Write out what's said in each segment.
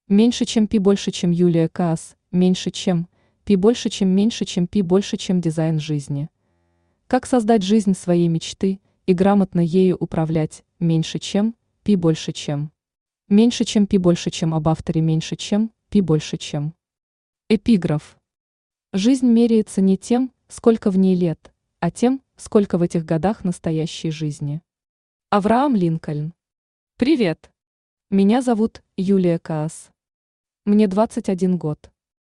Меньше чем пи больше чем Юлия Каас, меньше чем пи больше чем меньше чем пи больше чем дизайн жизни. Как создать жизнь своей мечты и грамотно ею управлять, меньше чем пи больше чем. Меньше чем пи больше чем об авторе меньше чем пи больше чем. Эпиграф. Жизнь меряется не тем, сколько в ней лет, а тем, сколько в этих годах настоящей жизни. Авраам Линкольн. Привет! Меня зовут Юлия Каас. Мне 21 год.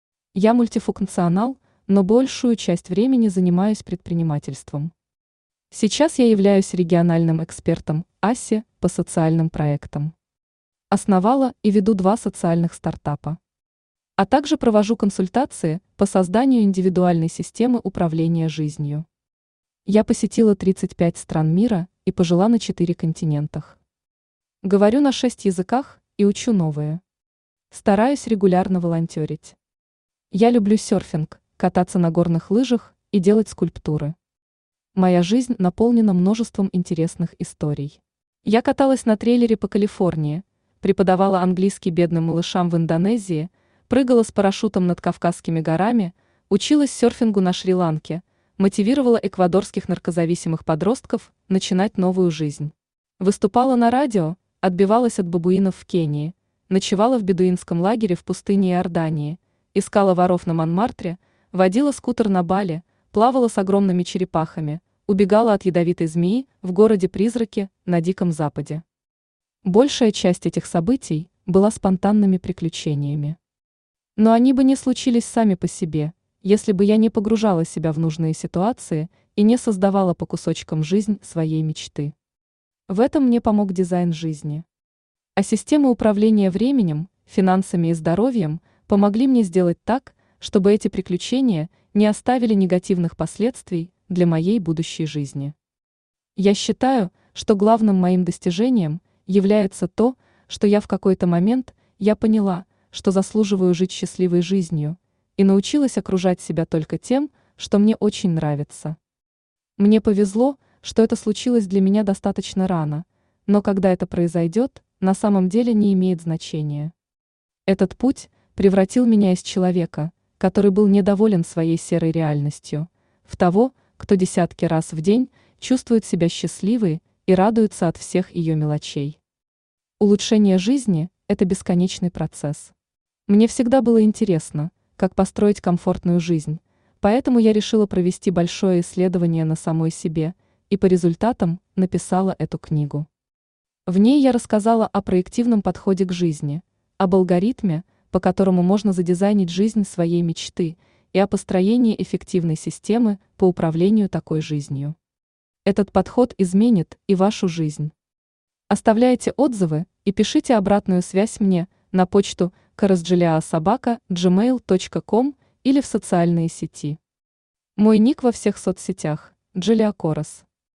Я мультифункционал, но большую часть времени занимаюсь предпринимательством. Сейчас я являюсь региональным экспертом АССИ по социальным проектам. Основала и веду 2 социальных стартапа. А также провожу консультации по созданию индивидуальной системы управления жизнью. Я посетила 35 стран мира и пожила на 4 континентах. Говорю на 6 языках и учу новые. Стараюсь регулярно волонтерить. Я люблю серфинг, кататься на горных лыжах и делать скульптуры. Моя жизнь наполнена множеством интересных историй. Я каталась на трейлере по Калифорнии, преподавала английский бедным малышам в Индонезии, прыгала с парашютом над Кавказскими горами, училась серфингу на Шри-Ланке, мотивировала эквадорских наркозависимых подростков начинать новую жизнь. Выступала на радио, отбивалась от бабуинов в Кении, ночевала в бедуинском лагере в пустыне Иордании, искала воров на Монмартре, водила скутер на Бали, плавала с огромными черепахами, убегала от ядовитой змеи в городе-призраке на Диком Западе. Большая часть этих событий была спонтанными приключениями. Но они бы не случились сами по себе, если бы я не погружала себя в нужные ситуации и не создавала по кусочкам жизнь своей мечты. В этом мне помог дизайн жизни. А системы управления временем, финансами и здоровьем помогли мне сделать так, чтобы эти приключения не оставили негативных последствий для моей будущей жизни. Я считаю, что главным моим достижением является то, что я в какой-то момент поняла, что заслуживаю жить счастливой жизнью, и научилась окружать себя только тем, что мне очень нравится. Мне повезло, что это случилось для меня достаточно рано, но когда это произойдет, на самом деле не имеет значения. Этот путь превратил меня из человека, который был недоволен своей серой реальностью, в того, кто десятки раз в день чувствует себя счастливой и радуется от всех ее мелочей. Улучшение жизни – это бесконечный процесс. Мне всегда было интересно, как построить комфортную жизнь, поэтому я решила провести большое исследование на самой себе и по результатам написала эту книгу. В ней я рассказала о проективном подходе к жизни, об алгоритме, по которому можно задизайнить жизнь своей мечты, и о построении эффективной системы по управлению такой жизнью. Этот подход изменит и вашу жизнь. Оставляйте отзывы и пишите обратную связь мне на почту korasdжилиа@gmail.com или в социальные сети. Мой ник во всех соцсетях – Джилиа Корас.